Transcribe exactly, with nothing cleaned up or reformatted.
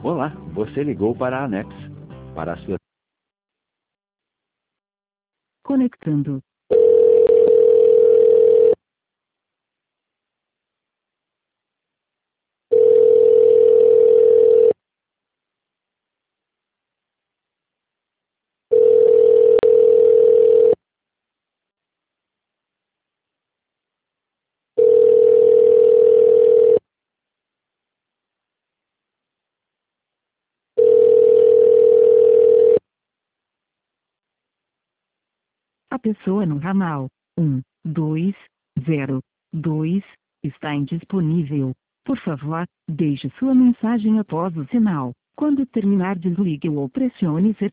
Olá, você ligou para a Anex. Para a sua... Conectando. A pessoa no ramal um, dois, zero, dois está indisponível. Por favor, deixe sua mensagem após o sinal. Quando terminar, desligue ou pressione Z.